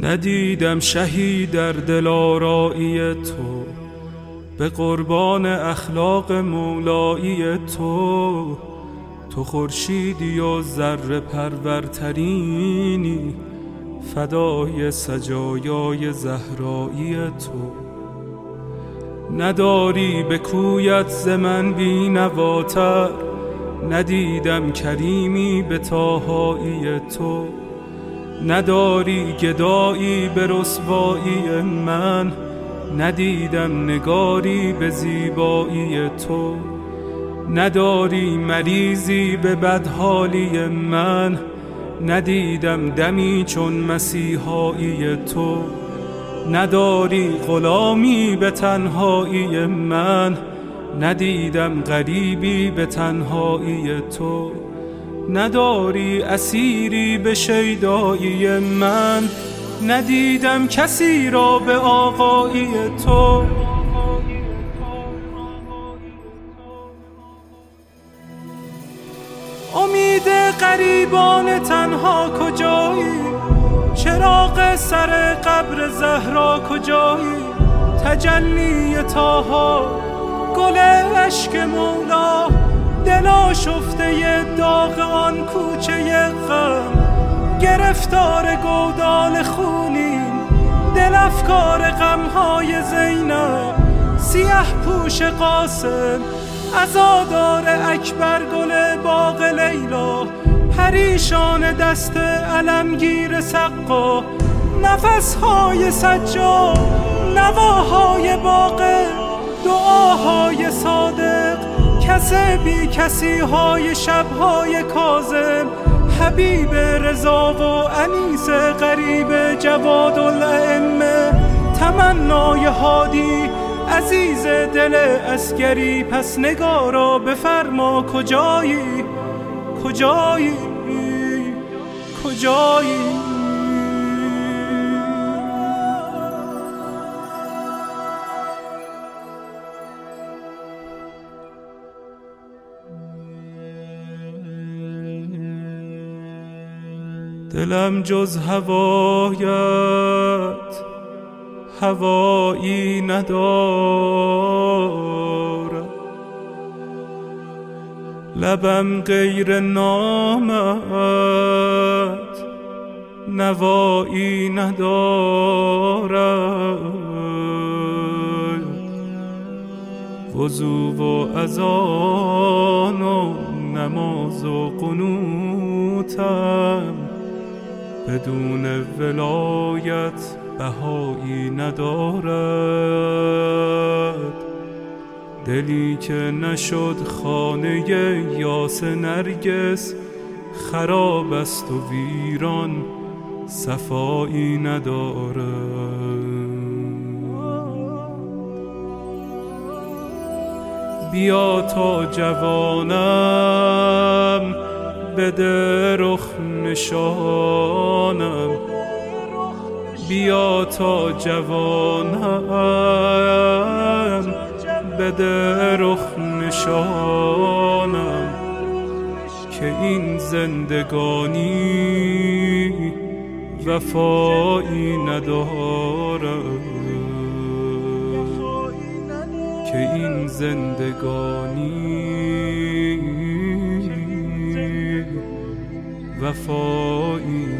ندیدم شهی در دلارایی تو، به قربان اخلاق مولایی تو. تو خورشیدی و ذره پرورترینی، فدای سجایای زهرایی تو. نداری به کویت ز من بی نواتر، ندیدم کریمی به طاهایی تو. نداری گدایی به رسوایی من، ندیدم نگاری به زیبایی تو. نداری مریضی به بدحالی من، ندیدم دمی چون مسیحایی تو. نداری غلامی به تنهایی من، ندیدم غریبی به تنهایی تو. نداری اسیری به شیدایی من، ندیدم کسی را به آقایی تو. امید غریبان تنها کجایی؟ چراغ سر قبر زهرا کجایی؟ تجلی طاها، گل عشق مولا، دل آشفته داغ آن کوچه غم. گرفتار گودال خونیم، دل افکار غمهای زینب. سیه پوش قاسم، عزادار اکبر، گل باغ لیلا. پریشان دست علمگیر سقا، نفسهای سجاد، نواهای باغ، دعاهای صادق. کس بی کسی های شبهای کاظم، حبیب رضا و انیس غریب جواد الائمه. تمنای هادی عزیز دل عسکری، پس نگارا بفرما کجایی؟ کجایی؟ کجایی؟ دلم جز هوایت هوایی ندارد، لبم غیر نامت نوایی ندارد. وضو و اذان و نماز و قنوتم، بدون ولایت بهایی ندارد. دلی که نشد خانه یاس نرگس، خراب است و ویران صفایی ندارد. بیا تا جوانم، بده رخ نشانم. بیا تا جوانم، بده رخ نشانم. که این زندگانی وفایی ندارد، که این زندگانی وفایی